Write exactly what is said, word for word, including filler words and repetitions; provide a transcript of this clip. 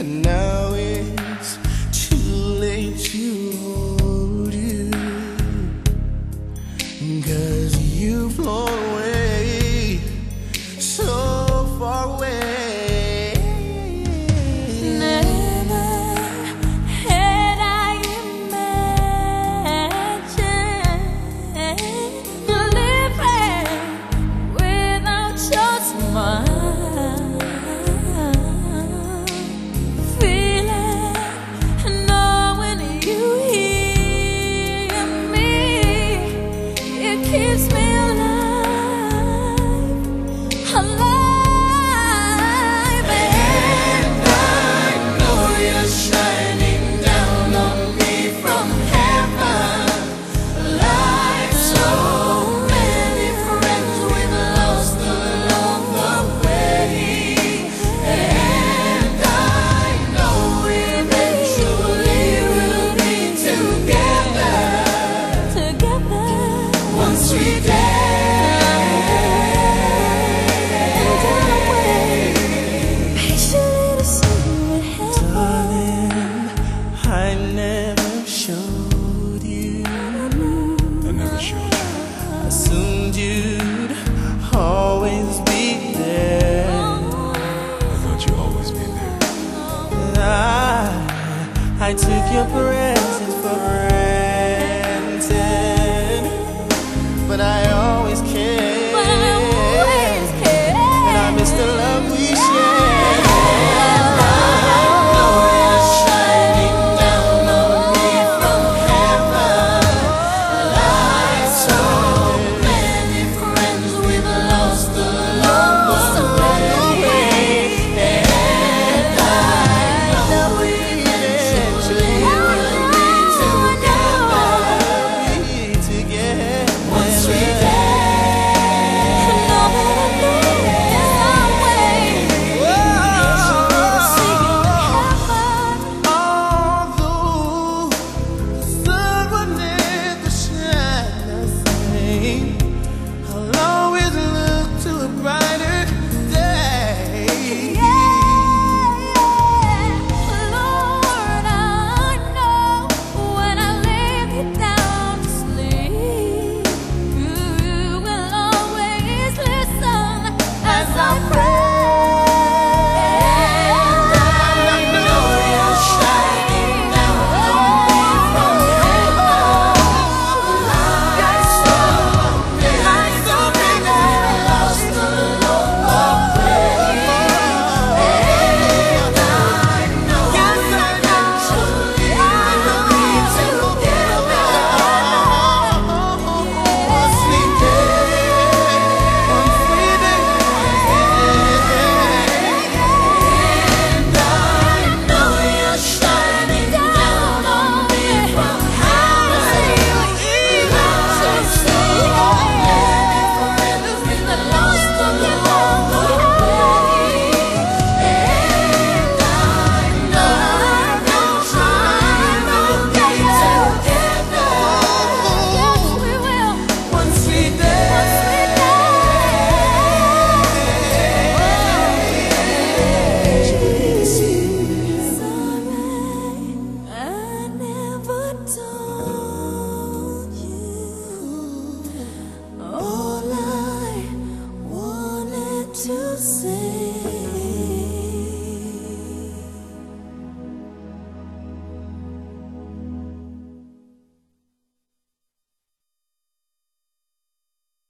and now it's too late to hold you, 'cause you've flown away, so far away. Assumed you'd always be there. I thought you'd always be there. I, I took your presence for granted, but I always cared, but I always cared, and I miss the love we shared. to say